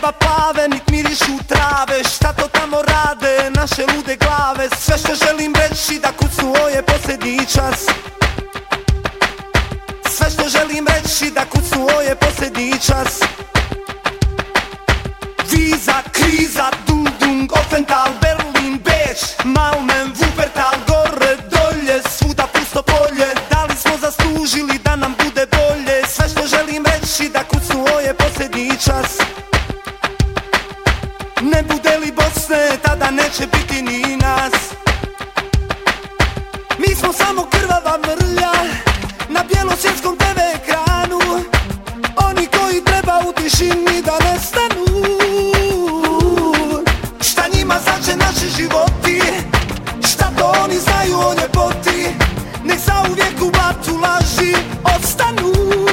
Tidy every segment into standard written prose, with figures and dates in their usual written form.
neba plave, nit mirišu trave. Šta to tamo rade naše lude glave? Sve što želim reći da kucnu ovo je posljednji čas. Sve što želim reći da kucnu ovo je posljednji čas. Viza, kriza, Dung, Offental, Berlin, Beč, Malmen, Wuppertal, gore, dolje, svuda pusto polje. Da li smo zaslužili da nam bude bolje? Sve što želim reći da kucnu ovo je posljednji čas. Ne bude li Bosne, tada neće biti ni nas. Mi smo samo krvava mrlja na bjelosvjetskom TV ekranu. Oni koji treba u tišini da nestanu. Šta njima znače naši životi? Šta to oni znaju o ljepoti? Nek zauvijek u blatu laži ostanu.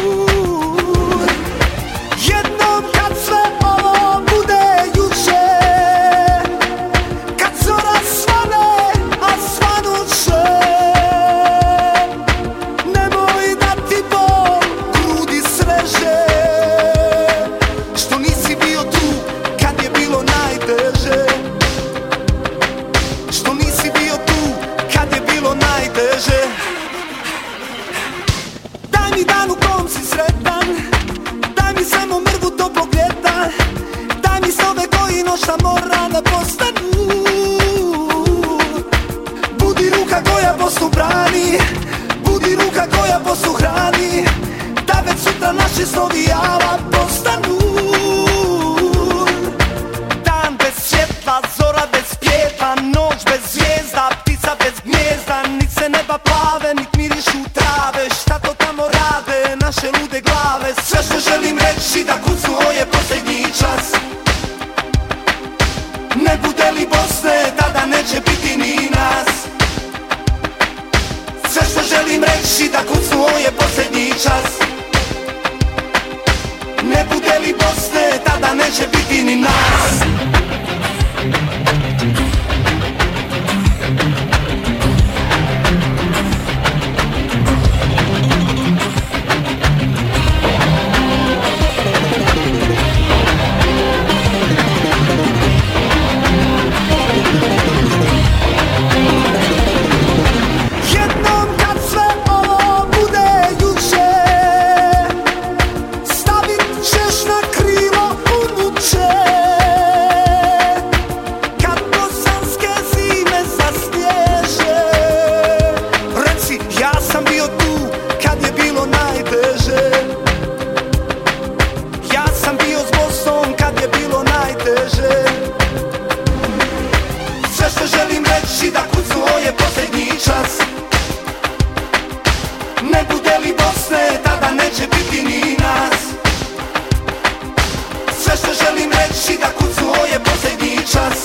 Jednom kad sve ovo bude juče, kad zora svane, a svanut će, nemoj da ti bol grudi sreže. Što nisi bio tu kad je bilo najteže. Što nisi bio tu kad je bilo najteže. Daj mi dan u kom si sretan, daj mi samo mrvu toplog ljeta, daj mi snove koji noćna mora ne postanu. Budi ruka koja Bosnu brani, budi ruka koja Bosnu hrani, da već sutra naši snovi jala postanu. Dan bez svjetla, zora bez pjeva, noć bez zvijezda, ptica bez gnjezda, nit se neba plave, nit mirišu trave. Šta to tamo rade naše lude glave? Sve što želim reći da kucnu ovo je posljednji čas. Ne bude li Bosne, tada neće biti ni nas. Sve što želim reći da kucnu ovo je posljednji čas. Ne bude li Bosne, tada neće biti ni nas. Jednom kad sve ovo bude juče, stavit ćeš na krilo unuče. Kad bosanske zime zasnježe, reci ja sam bio tu kad je bilo najteže. Ja sam bio s Bosnom kad je bilo najteže. Sve što želim reći da kucnu ovo je posljednji čas. Ne bude li Bosne, tada neće biti ni nas. Sve što želim reći da kucnu ovo je posljednji čas.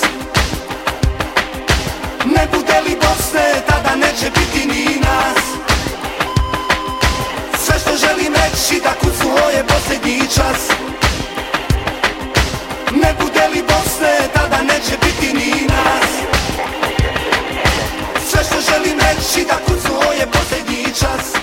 Ne bude li Bosne, tada neće biti ni nas. Sve što želim reći da kucnu ovo je posljednji čas. Ne bude li Bosne, tada neće biti ni nas. Sve što želim reći da kucnu ovo je posljednji čas.